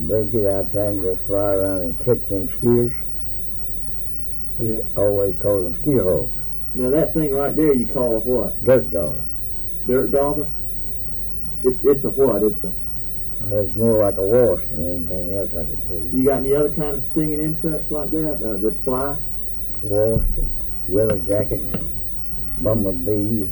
They get outside and just fly around and catch them skeers. We Yeah. always call them skeer hogs. Now that thing right there you call a what? Dirt dauber. Dirt dauber? It's a what? It's more like a wasp than anything else I can tell you. You got any other kind of stinging insects like that that fly? Wasps, yellow jackets, bumblebees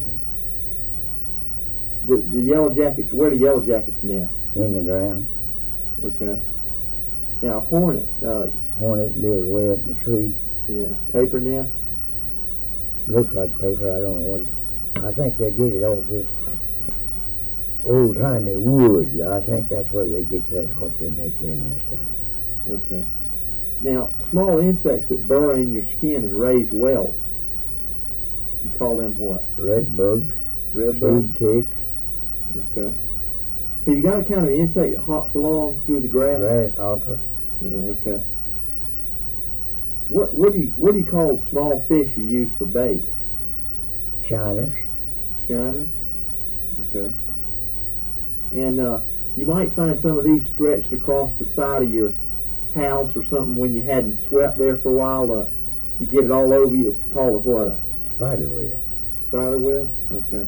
The yellow jackets, where do yellow jackets nest? in the ground. Okay. Now hornet, Hornet builds way up a tree. yeah, paper nest. Looks like paper. I don't know what it is. I think they get it off this old-timey wood. I think that's where they get that's what they make their nest out of. Okay. Now, small insects that burrow in your skin and raise welts, you call them what? Red bugs, Red bugs? seed ticks, Okay. Have you got a kind of insect that hops along through the grass? grasshopper, Yeah, okay. What do you call the small fish you use for bait? shiners. Shiners? Okay. And you might find some of these stretched across the side of your house or something when you hadn't swept there for a while. You get it all over you. It's called a what? A Spider web. spider web? Okay.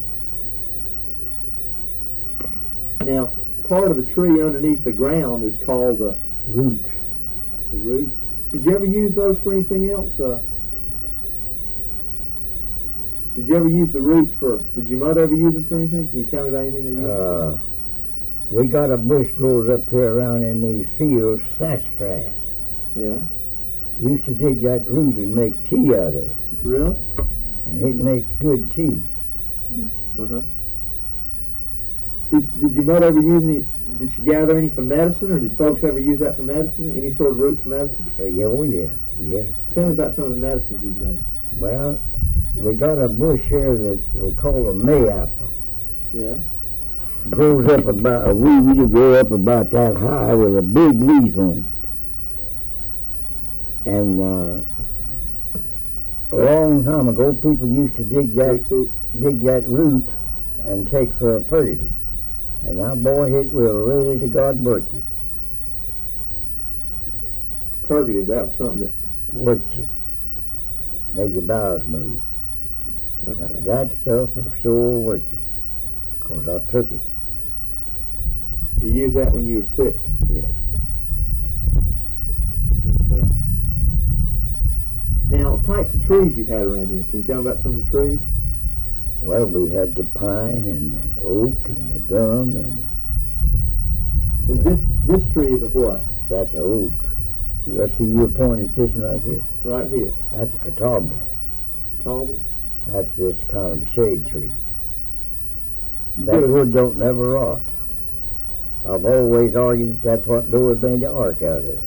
Now, part of the tree underneath the ground is called the Roots. roots. Did you ever use those for anything else? Did you ever use the roots did your mother ever use them for anything? Can you tell me about anything they used? We got a bush grows up here around in these fields, sassafras. Yeah. Used to dig that root and make tea out of it. Really? And it'd make good tea. Uh-huh. Did your mother ever use any, did she gather any for medicine, or did folks ever use that for medicine? Any sort of root for medicine? Oh, yeah. Tell me about some of the medicines you've made. Well, we got a bush here that we call a mayapple. Yeah. Grows up about a weed, will grow up about that high with a big leaf on it. And a long time ago, people used to dig that root and take for a purgative. And now, boy, it will really to God work you. Purgative, that was something that... Worked you. Made your bowels move. Okay. Now, that stuff will sure work you. Of course, I took it. You used that when you were sick? Yeah. Okay. Now, types of trees you had around here. Can you tell me about some of the trees? Well, we had the pine and the oak and the gum, and This tree is a what? that's a oak. You see, you pointed this one right here. Right here. That's a catawba. Tall. That's just kind of a shade tree. You That get wood don't never rot. I've always argued that's what Noah made the ark out of.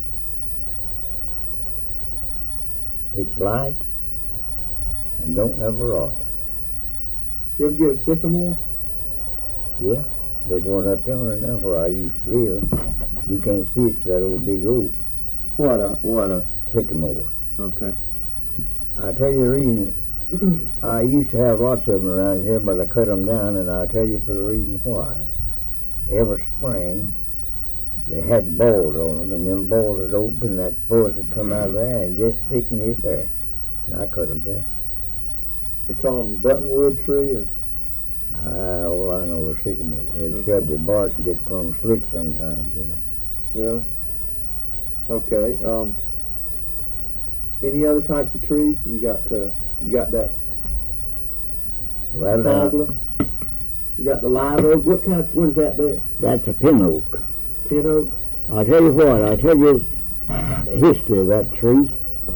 It's light and don't never rot. You ever get a sycamore? Yeah, there's one up yonder now where I used to live. You can't see it for that old big oak. What a... Sycamore. Okay. I'll tell you the reason. I used to have lots of them around here, but I cut them down, and I'll tell you for the reason why. Every spring, they had balls on them, and them balls would open, and that fuzz would come out of there and just thicken his hair. And I cut them down. They call them buttonwood tree, or... All I know is sycamore. They Okay. shed the bark and get plumb slick sometimes, you know. Yeah. Okay. Any other types of trees? You got that Well, cobbler. You got the live oak. What is that there? that's a pin oak. Pin oak. I'll tell you what, I'll tell you the history of that tree.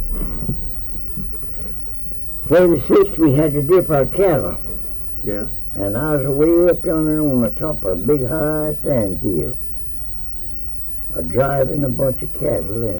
36, we had to dip our cattle. Yeah. And I was way up yonder on the top of a big high sand hill. Driving a bunch of cattle, and